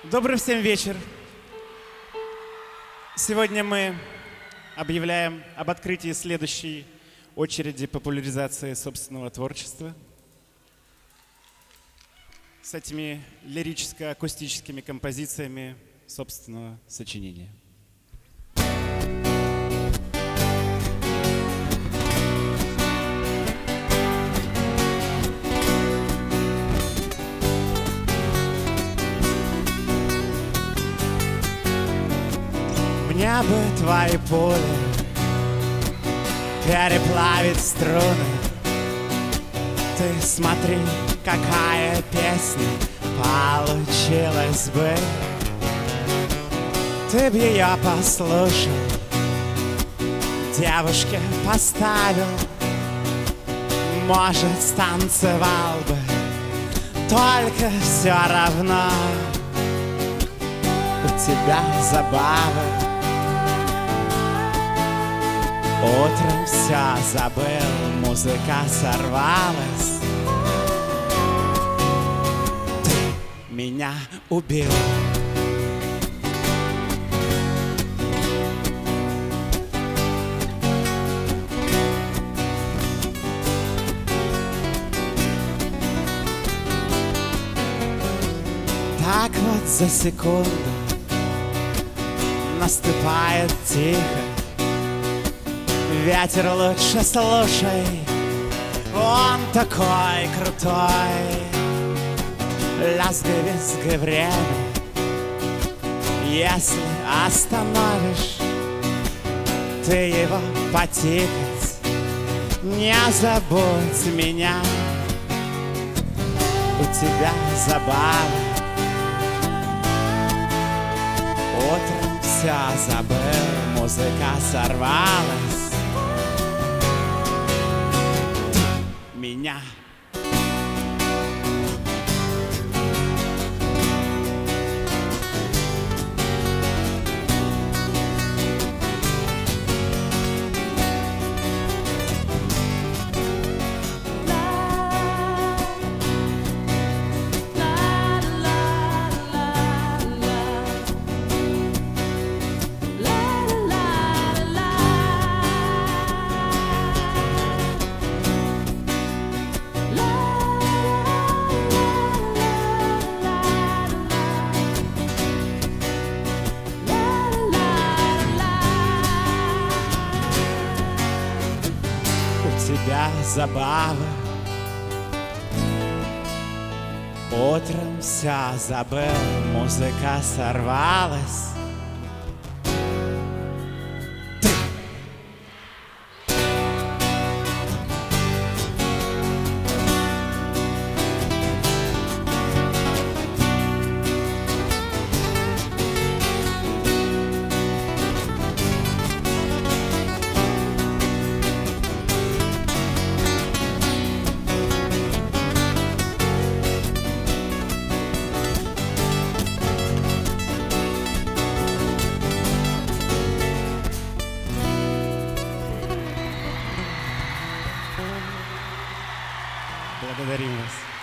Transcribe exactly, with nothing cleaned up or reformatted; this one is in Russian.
Добрый всем вечер. Сегодня мы объявляем об открытии следующей очереди популяризации собственного творчества с этими лирическо-акустическими композициями собственного сочинения. Мне бы твои пули переплавить струны. Ты смотри, какая песня получилась бы. Ты б ее послушал, девушке поставил, может, станцевал бы, только все равно у тебя забавы. Утром все забыл, музыка сорвалась. Ты меня убил. Так вот за секунду наступает тихо. Ветер лучше слушай, он такой крутой. Лязгай-визгай время, если остановишь ты его потикать. Не забудь меня, у тебя забава. Утром все забыл, музыка сорвалась. Меня. Тебя забава. Утром все забыл, музыка сорвалась.